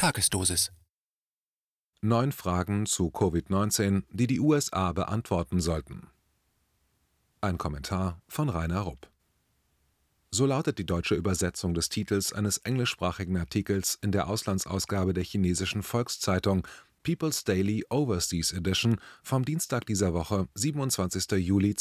Tagesdosis. 9 Fragen zu Covid-19, die die USA beantworten sollten. Ein Kommentar von Rainer Rupp. So lautet die deutsche Übersetzung des Titels eines englischsprachigen Artikels in der Auslandsausgabe der chinesischen Volkszeitung People's Daily Overseas Edition vom Dienstag dieser Woche, 27. Juli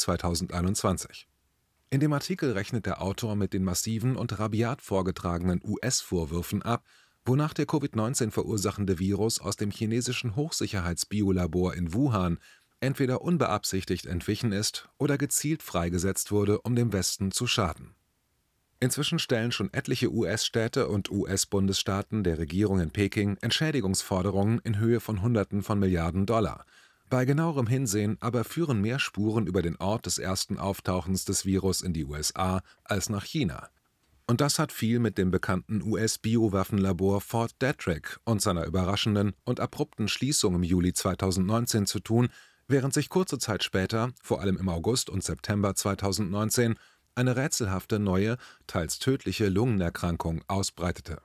2021. In dem Artikel rechnet der Autor mit den massiven und rabiat vorgetragenen US-Vorwürfen ab, wonach der Covid-19 verursachende Virus aus dem chinesischen Hochsicherheits-Biolabor in Wuhan entweder unbeabsichtigt entwichen ist oder gezielt freigesetzt wurde, um dem Westen zu schaden. Inzwischen stellen schon etliche US-Städte und US-Bundesstaaten der Regierung in Peking Entschädigungsforderungen in Höhe von Hunderten von Milliarden $. Bei genauerem Hinsehen aber führen mehr Spuren über den Ort des ersten Auftauchens des Virus in die USA als nach China. Und das hat viel mit dem bekannten US-Biowaffenlabor Fort Detrick und seiner überraschenden und abrupten Schließung im Juli 2019 zu tun, während sich kurze Zeit später, vor allem im August und September 2019, eine rätselhafte neue, teils tödliche Lungenerkrankung ausbreitete.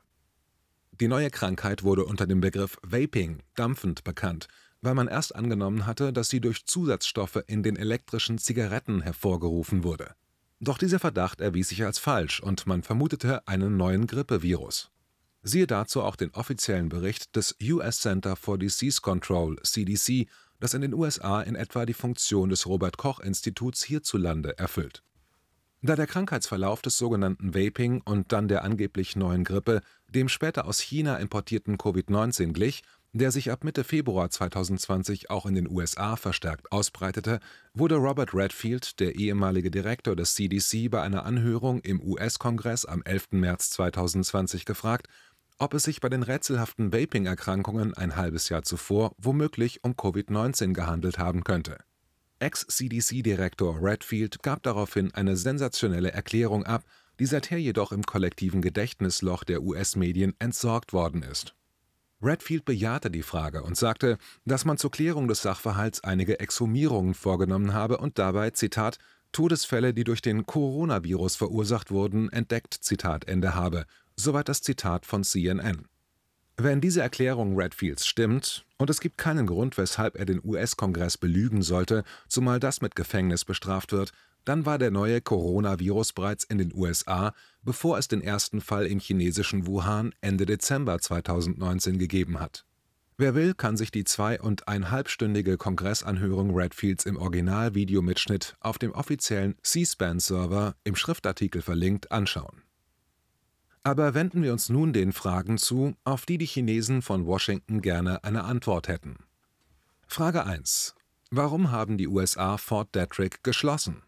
Die neue Krankheit wurde unter dem Begriff Vaping, dampfend, bekannt, weil man erst angenommen hatte, dass sie durch Zusatzstoffe in den elektrischen Zigaretten hervorgerufen wurde. Doch dieser Verdacht erwies sich als falsch und man vermutete einen neuen Grippevirus. Siehe dazu auch den offiziellen Bericht des US Center for Disease Control (CDC), das in den USA in etwa die Funktion des Robert-Koch-Instituts hierzulande erfüllt. Da der Krankheitsverlauf des sogenannten Vaping und dann der angeblich neuen Grippe dem später aus China importierten Covid-19 glich, der sich ab Mitte Februar 2020 auch in den USA verstärkt ausbreitete, wurde Robert Redfield, der ehemalige Direktor des CDC, bei einer Anhörung im US-Kongress am 11. März 2020 gefragt, ob es sich bei den rätselhaften Vaping-Erkrankungen ein halbes Jahr zuvor womöglich um Covid-19 gehandelt haben könnte. Ex-CDC-Direktor Redfield gab daraufhin eine sensationelle Erklärung ab, die seither jedoch im kollektiven Gedächtnisloch der US-Medien entsorgt worden ist. Redfield bejahte die Frage und sagte, dass man zur Klärung des Sachverhalts einige Exhumierungen vorgenommen habe und dabei, Zitat, Todesfälle, die durch den Coronavirus verursacht wurden, entdeckt, Zitat Ende habe, soweit das Zitat von CNN. Wenn diese Erklärung Redfields stimmt, und es gibt keinen Grund, weshalb er den US-Kongress belügen sollte, zumal das mit Gefängnis bestraft wird, dann war der neue Coronavirus bereits in den USA, bevor es den ersten Fall im chinesischen Wuhan Ende Dezember 2019 gegeben hat. Wer will, kann sich die 2,5-stündige Kongressanhörung Redfields im Originalvideomitschnitt auf dem offiziellen C-SPAN-Server, im Schriftartikel verlinkt, anschauen. Aber wenden wir uns nun den Fragen zu, auf die die Chinesen von Washington gerne eine Antwort hätten. Frage 1. Warum haben die USA Fort Detrick geschlossen?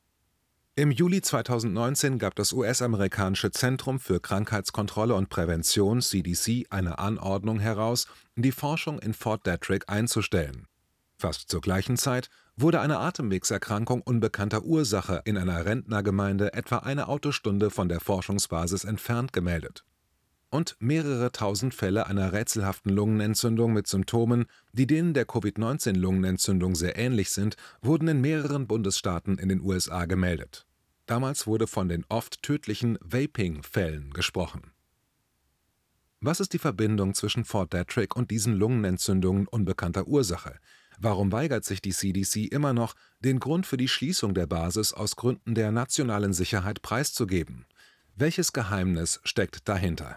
Im Juli 2019 gab das US-amerikanische Zentrum für Krankheitskontrolle und Prävention (CDC) eine Anordnung heraus, die Forschung in Fort Detrick einzustellen. Fast zur gleichen Zeit wurde eine Atemwegserkrankung unbekannter Ursache in einer Rentnergemeinde etwa eine Autostunde von der Forschungsbasis entfernt gemeldet. Und mehrere tausend Fälle einer rätselhaften Lungenentzündung mit Symptomen, die denen der Covid-19-Lungenentzündung sehr ähnlich sind, wurden in mehreren Bundesstaaten in den USA gemeldet. Damals wurde von den oft tödlichen Vaping-Fällen gesprochen. Was ist die Verbindung zwischen Fort Detrick und diesen Lungenentzündungen unbekannter Ursache? Warum weigert sich die CDC immer noch, den Grund für die Schließung der Basis aus Gründen der nationalen Sicherheit preiszugeben? Welches Geheimnis steckt dahinter?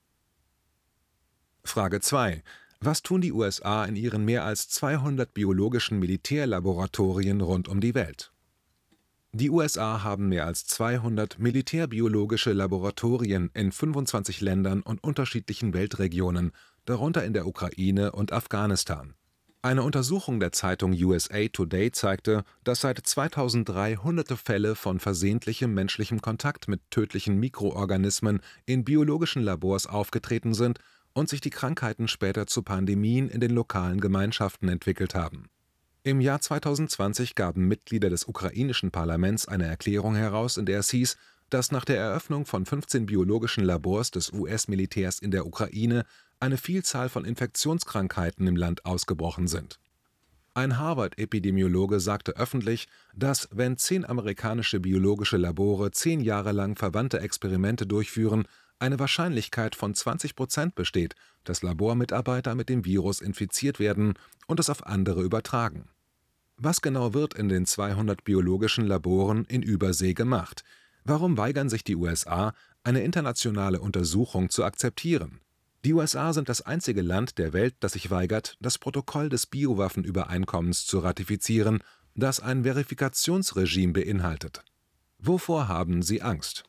Frage 2. Was tun die USA in ihren mehr als 200 biologischen Militärlaboratorien rund um die Welt? Die USA haben mehr als 200 militärbiologische Laboratorien in 25 Ländern und unterschiedlichen Weltregionen, darunter in der Ukraine und Afghanistan. Eine Untersuchung der Zeitung USA Today zeigte, dass seit 2003 hunderte Fälle von versehentlichem menschlichem Kontakt mit tödlichen Mikroorganismen in biologischen Labors aufgetreten sind und sich die Krankheiten später zu Pandemien in den lokalen Gemeinschaften entwickelt haben. Im Jahr 2020 gaben Mitglieder des ukrainischen Parlaments eine Erklärung heraus, in der es hieß, dass nach der Eröffnung von 15 biologischen Labors des US-Militärs in der Ukraine eine Vielzahl von Infektionskrankheiten im Land ausgebrochen sind. Ein Harvard-Epidemiologe sagte öffentlich, dass, wenn 10 amerikanische biologische Labore 10 Jahre lang verwandte Experimente durchführen, eine Wahrscheinlichkeit von 20% besteht, dass Labormitarbeiter mit dem Virus infiziert werden und es auf andere übertragen. Was genau wird in den 200 biologischen Laboren in Übersee gemacht? Warum weigern sich die USA, eine internationale Untersuchung zu akzeptieren? Die USA sind das einzige Land der Welt, das sich weigert, das Protokoll des Biowaffenübereinkommens zu ratifizieren, das ein Verifikationsregime beinhaltet. Wovor haben sie Angst?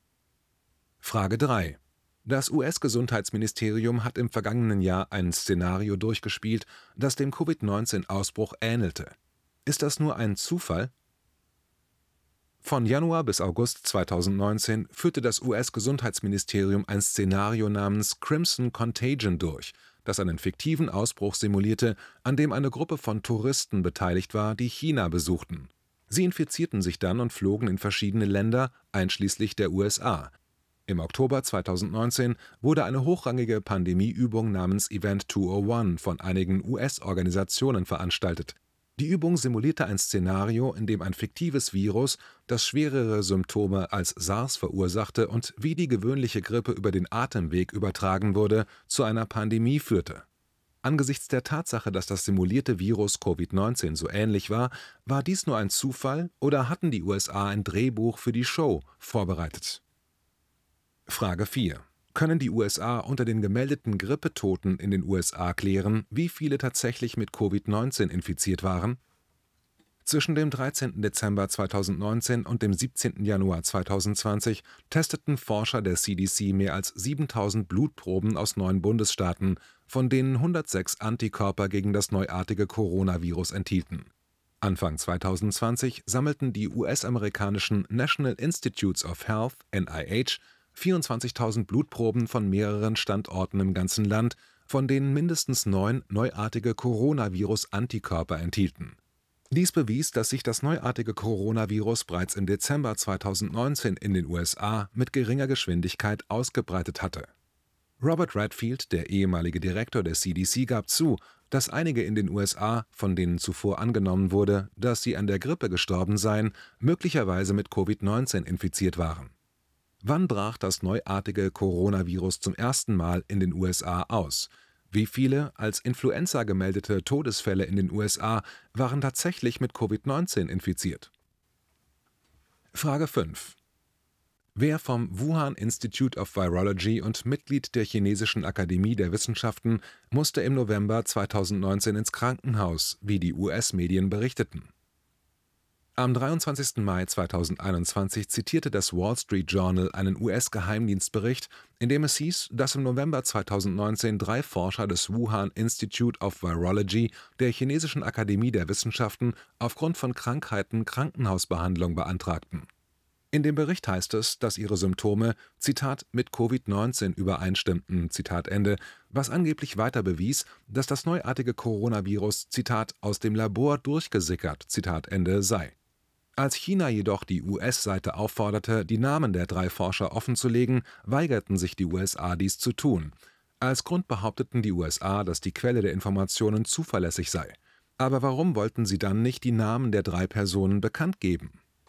Frage 3. Das US-Gesundheitsministerium hat im vergangenen Jahr ein Szenario durchgespielt, das dem Covid-19-Ausbruch ähnelte. Ist das nur ein Zufall? Von Januar bis August 2019 führte das US-Gesundheitsministerium ein Szenario namens Crimson Contagion durch, das einen fiktiven Ausbruch simulierte, an dem eine Gruppe von Touristen beteiligt war, die China besuchten. Sie infizierten sich dann und flogen in verschiedene Länder, einschließlich der USA. Im Oktober 2019 wurde eine hochrangige Pandemieübung namens Event 201 von einigen US-Organisationen veranstaltet. Die Übung simulierte ein Szenario, in dem ein fiktives Virus, das schwerere Symptome als SARS verursachte und wie die gewöhnliche Grippe über den Atemweg übertragen wurde, zu einer Pandemie führte. Angesichts der Tatsache, dass das simulierte Virus Covid-19 so ähnlich war dies nur ein Zufall oder hatten die USA ein Drehbuch für die Show vorbereitet? Frage 4. Können die USA unter den gemeldeten Grippetoten in den USA klären, wie viele tatsächlich mit Covid-19 infiziert waren? Zwischen dem 13. Dezember 2019 und dem 17. Januar 2020 testeten Forscher der CDC mehr als 7.000 Blutproben aus 9 Bundesstaaten, von denen 106 Antikörper gegen das neuartige Coronavirus enthielten. Anfang 2020 sammelten die US-amerikanischen National Institutes of Health (NIH) 24.000 Blutproben von mehreren Standorten im ganzen Land, von denen mindestens 9 neuartige Coronavirus-Antikörper enthielten. Dies bewies, dass sich das neuartige Coronavirus bereits im Dezember 2019 in den USA mit geringer Geschwindigkeit ausgebreitet hatte. Robert Redfield, der ehemalige Direktor der CDC, gab zu, dass einige in den USA, von denen zuvor angenommen wurde, dass sie an der Grippe gestorben seien, möglicherweise mit Covid-19 infiziert waren. Wann brach das neuartige Coronavirus zum ersten Mal in den USA aus? Wie viele als Influenza gemeldete Todesfälle in den USA waren tatsächlich mit Covid-19 infiziert? Frage 5. Wer vom Wuhan Institute of Virology und Mitglied der Chinesischen Akademie der Wissenschaften musste im November 2019 ins Krankenhaus, wie die US-Medien berichteten? Am 23. Mai 2021 zitierte das Wall Street Journal einen US-Geheimdienstbericht, in dem es hieß, dass im November 2019 3 Forscher des Wuhan Institute of Virology der Chinesischen Akademie der Wissenschaften aufgrund von Krankheiten Krankenhausbehandlung beantragten. In dem Bericht heißt es, dass ihre Symptome, Zitat, mit Covid-19 übereinstimmten, Zitat Ende, was angeblich weiter bewies, dass das neuartige Coronavirus, Zitat, aus dem Labor durchgesickert, Zitat Ende, sei. Als China jedoch die US-Seite aufforderte, die Namen der 3 Forscher offenzulegen, weigerten sich die USA, dies zu tun. Als Grund behaupteten die USA, dass die Quelle der Informationen zuverlässig sei. Aber warum wollten sie dann nicht die Namen der 3 Personen bekannt geben?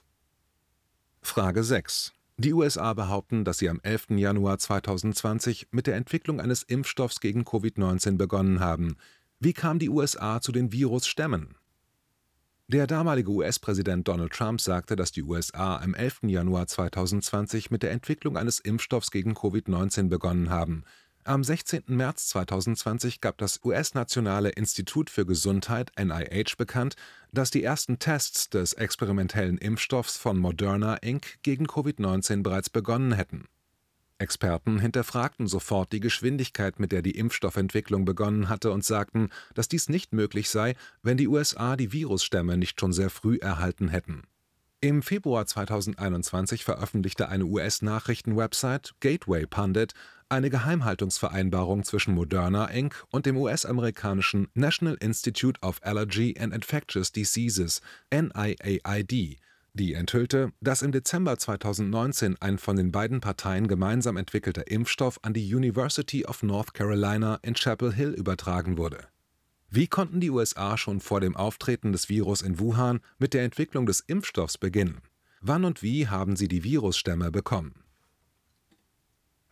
Frage 6. Die USA behaupten, dass sie am 11. Januar 2020 mit der Entwicklung eines Impfstoffs gegen Covid-19 begonnen haben. Wie kam die USA zu den Virusstämmen? Der damalige US-Präsident Donald Trump sagte, dass die USA am 11. Januar 2020 mit der Entwicklung eines Impfstoffs gegen Covid-19 begonnen haben. Am 16. März 2020 gab das US-Nationale Institut für Gesundheit (NIH) bekannt, dass die ersten Tests des experimentellen Impfstoffs von Moderna Inc. gegen Covid-19 bereits begonnen hätten. Experten hinterfragten sofort die Geschwindigkeit, mit der die Impfstoffentwicklung begonnen hatte und sagten, dass dies nicht möglich sei, wenn die USA die Virusstämme nicht schon sehr früh erhalten hätten. Im Februar 2021 veröffentlichte eine US-Nachrichten-Website, Gateway Pundit, eine Geheimhaltungsvereinbarung zwischen Moderna Inc. und dem US-amerikanischen National Institute of Allergy and Infectious Diseases (NIAID), die enthüllte, dass im Dezember 2019 ein von den beiden Parteien gemeinsam entwickelter Impfstoff an die University of North Carolina in Chapel Hill übertragen wurde. Wie konnten die USA schon vor dem Auftreten des Virus in Wuhan mit der Entwicklung des Impfstoffs beginnen? Wann und wie haben sie die Virusstämme bekommen?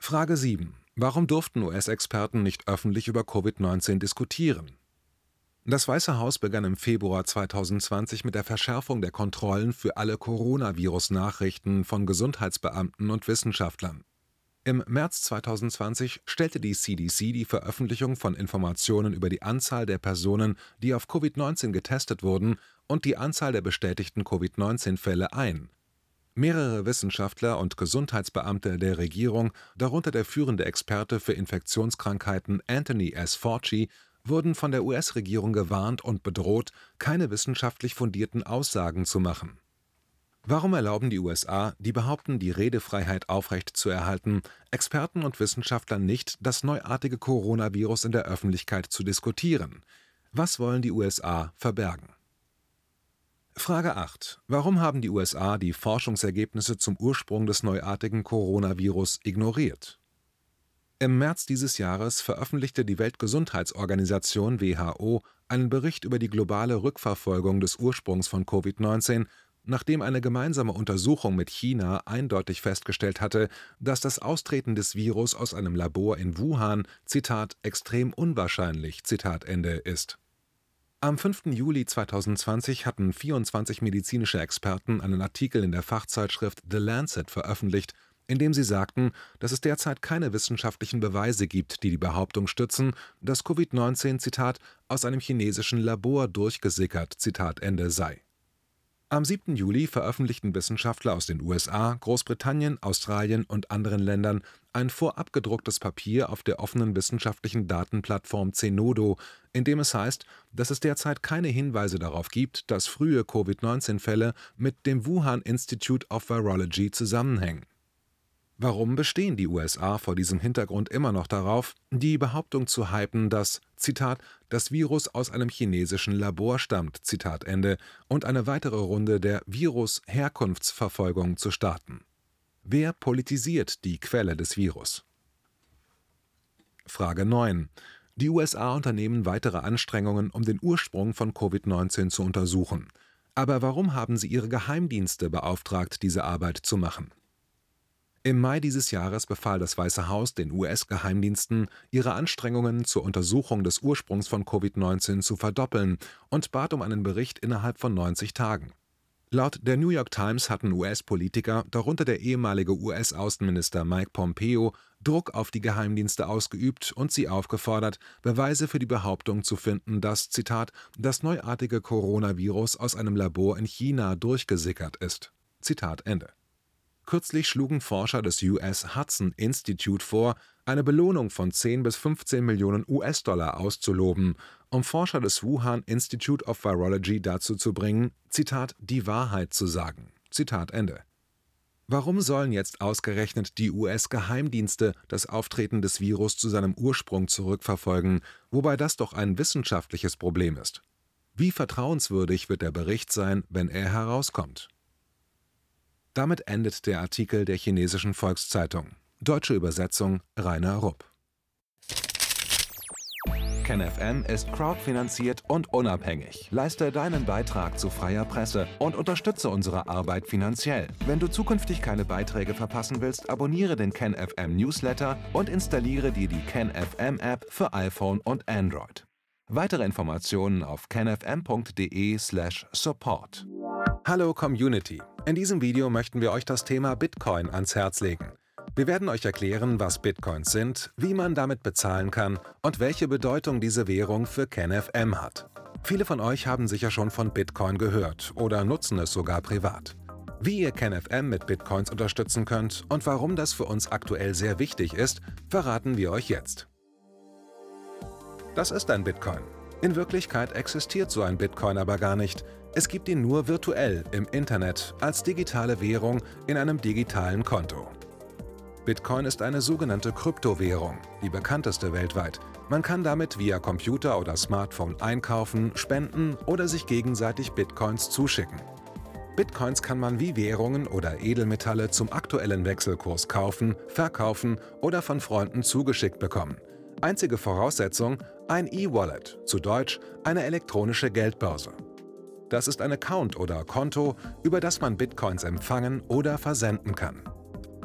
Frage 7. Warum durften US-Experten nicht öffentlich über Covid-19 diskutieren? Das Weiße Haus begann im Februar 2020 mit der Verschärfung der Kontrollen für alle Coronavirus-Nachrichten von Gesundheitsbeamten und Wissenschaftlern. Im März 2020 stellte die CDC die Veröffentlichung von Informationen über die Anzahl der Personen, die auf Covid-19 getestet wurden, und die Anzahl der bestätigten Covid-19-Fälle ein. Mehrere Wissenschaftler und Gesundheitsbeamte der Regierung, darunter der führende Experte für Infektionskrankheiten Anthony S. Fauci, wurden von der US-Regierung gewarnt und bedroht, keine wissenschaftlich fundierten Aussagen zu machen. Warum erlauben die USA, die behaupten, die Redefreiheit aufrechtzuerhalten, Experten und Wissenschaftlern nicht, das neuartige Coronavirus in der Öffentlichkeit zu diskutieren? Was wollen die USA verbergen? Frage 8. Warum haben die USA die Forschungsergebnisse zum Ursprung des neuartigen Coronavirus ignoriert? Im März dieses Jahres veröffentlichte die Weltgesundheitsorganisation WHO einen Bericht über die globale Rückverfolgung des Ursprungs von Covid-19, nachdem eine gemeinsame Untersuchung mit China eindeutig festgestellt hatte, dass das Austreten des Virus aus einem Labor in Wuhan, Zitat, extrem unwahrscheinlich, Zitat Ende, ist. Am 5. Juli 2020 hatten 24 medizinische Experten einen Artikel in der Fachzeitschrift The Lancet veröffentlicht, in dem sie sagten, dass es derzeit keine wissenschaftlichen Beweise gibt, die die Behauptung stützen, dass Covid-19, Zitat, aus einem chinesischen Labor durchgesickert, Zitat Ende, sei. Am 7. Juli veröffentlichten Wissenschaftler aus den USA, Großbritannien, Australien und anderen Ländern ein vorab gedrucktes Papier auf der offenen wissenschaftlichen Datenplattform Zenodo, in dem es heißt, dass es derzeit keine Hinweise darauf gibt, dass frühe Covid-19-Fälle mit dem Wuhan Institute of Virology zusammenhängen. Warum bestehen die USA vor diesem Hintergrund immer noch darauf, die Behauptung zu hypen, dass, Zitat, das Virus aus einem chinesischen Labor stammt, Zitat Ende, und eine weitere Runde der Virus-Herkunftsverfolgung zu starten? Wer politisiert die Quelle des Virus? Frage 9. Die USA unternehmen weitere Anstrengungen, um den Ursprung von Covid-19 zu untersuchen. Aber warum haben sie ihre Geheimdienste beauftragt, diese Arbeit zu machen? Im Mai dieses Jahres befahl das Weiße Haus den US-Geheimdiensten, ihre Anstrengungen zur Untersuchung des Ursprungs von Covid-19 zu verdoppeln und bat um einen Bericht innerhalb von 90 Tagen. Laut der New York Times hatten US-Politiker, darunter der ehemalige US-Außenminister Mike Pompeo, Druck auf die Geheimdienste ausgeübt und sie aufgefordert, Beweise für die Behauptung zu finden, dass, Zitat, das neuartige Coronavirus aus einem Labor in China durchgesickert ist. Zitat Ende. Kürzlich schlugen Forscher des US Hudson Institute vor, eine Belohnung von 10 bis 15 Millionen US-Dollar auszuloben, um Forscher des Wuhan Institute of Virology dazu zu bringen, Zitat, die Wahrheit zu sagen. Zitat Ende. Warum sollen jetzt ausgerechnet die US-Geheimdienste das Auftreten des Virus zu seinem Ursprung zurückverfolgen, wobei das doch ein wissenschaftliches Problem ist? Wie vertrauenswürdig wird der Bericht sein, wenn er herauskommt? Damit endet der Artikel der Chinesischen Volkszeitung. Deutsche Übersetzung Rainer Rupp. KenFM ist crowdfinanziert und unabhängig. Leiste deinen Beitrag zu freier Presse und unterstütze unsere Arbeit finanziell. Wenn du zukünftig keine Beiträge verpassen willst, abonniere den KenFM Newsletter und installiere dir die KenFM App für iPhone und Android. Weitere Informationen auf kenfm.de/support. Hallo Community! In diesem Video möchten wir euch das Thema Bitcoin ans Herz legen. Wir werden euch erklären, was Bitcoins sind, wie man damit bezahlen kann und welche Bedeutung diese Währung für KenFM hat. Viele von euch haben sicher schon von Bitcoin gehört oder nutzen es sogar privat. Wie ihr KenFM mit Bitcoins unterstützen könnt und warum das für uns aktuell sehr wichtig ist, verraten wir euch jetzt. Das ist ein Bitcoin. In Wirklichkeit existiert so ein Bitcoin aber gar nicht. Es gibt ihn nur virtuell im Internet als digitale Währung in einem digitalen Konto. Bitcoin ist eine sogenannte Kryptowährung, die bekannteste weltweit. Man kann damit via Computer oder Smartphone einkaufen, spenden oder sich gegenseitig Bitcoins zuschicken. Bitcoins kann man wie Währungen oder Edelmetalle zum aktuellen Wechselkurs kaufen, verkaufen oder von Freunden zugeschickt bekommen. Einzige Voraussetzung: ein E-Wallet, zu Deutsch eine elektronische Geldbörse. Das ist ein Account oder Konto, über das man Bitcoins empfangen oder versenden kann.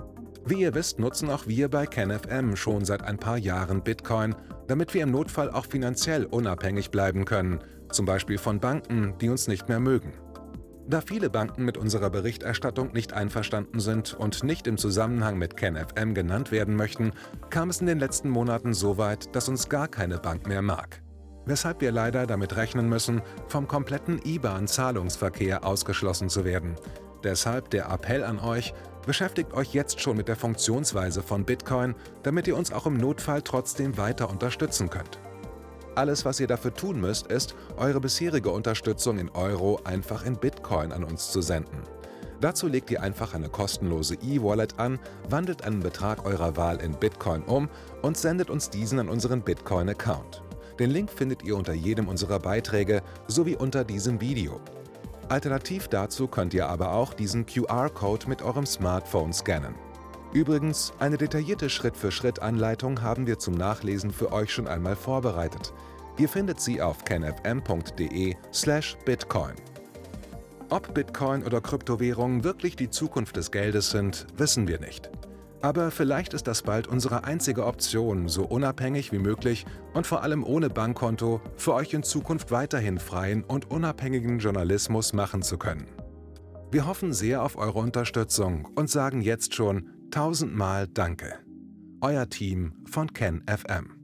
Wie ihr wisst, nutzen auch wir bei KenFM schon seit ein paar Jahren Bitcoin, damit wir im Notfall auch finanziell unabhängig bleiben können, zum Beispiel von Banken, die uns nicht mehr mögen. Da viele Banken mit unserer Berichterstattung nicht einverstanden sind und nicht im Zusammenhang mit KenFM genannt werden möchten, kam es in den letzten Monaten so weit, dass uns gar keine Bank mehr mag. Weshalb wir leider damit rechnen müssen, vom kompletten IBAN-Zahlungsverkehr ausgeschlossen zu werden. Deshalb der Appell an euch: Beschäftigt euch jetzt schon mit der Funktionsweise von Bitcoin, damit ihr uns auch im Notfall trotzdem weiter unterstützen könnt. Alles, was ihr dafür tun müsst, ist, eure bisherige Unterstützung in Euro einfach in Bitcoin an uns zu senden. Dazu legt ihr einfach eine kostenlose E-Wallet an, wandelt einen Betrag eurer Wahl in Bitcoin um und sendet uns diesen an unseren Bitcoin-Account. Den Link findet ihr unter jedem unserer Beiträge sowie unter diesem Video. Alternativ dazu könnt ihr aber auch diesen QR-Code mit eurem Smartphone scannen. Übrigens, eine detaillierte Schritt-für-Schritt-Anleitung haben wir zum Nachlesen für euch schon einmal vorbereitet. Ihr findet sie auf kenfm.de/bitcoin. Ob Bitcoin oder Kryptowährungen wirklich die Zukunft des Geldes sind, wissen wir nicht. Aber vielleicht ist das bald unsere einzige Option, so unabhängig wie möglich und vor allem ohne Bankkonto für euch in Zukunft weiterhin freien und unabhängigen Journalismus machen zu können. Wir hoffen sehr auf eure Unterstützung und sagen jetzt schon 1000-mal Danke. Euer Team von KenFM.